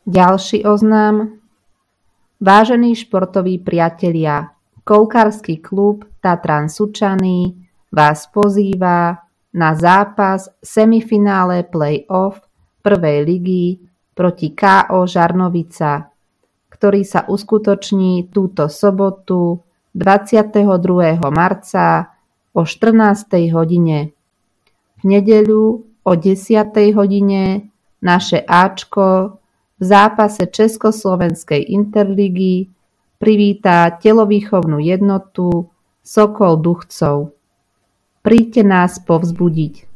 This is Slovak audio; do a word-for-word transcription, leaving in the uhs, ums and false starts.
Ďalší oznam. Vážení športoví priatelia, Koľkársky klub Tatran Sučany vás pozýva na zápas semifinále play-off prvej ligy proti ká ó Žarnovica, ktorý sa uskutoční túto sobotu dvadsiateho druhého marca o štrnástej hodine. V nedeľu o desiatej hodine naše Áčko v zápase Československej interligy privítá telovýchovnú jednotu Sokol Duchcov. Príďte nás povzbudiť.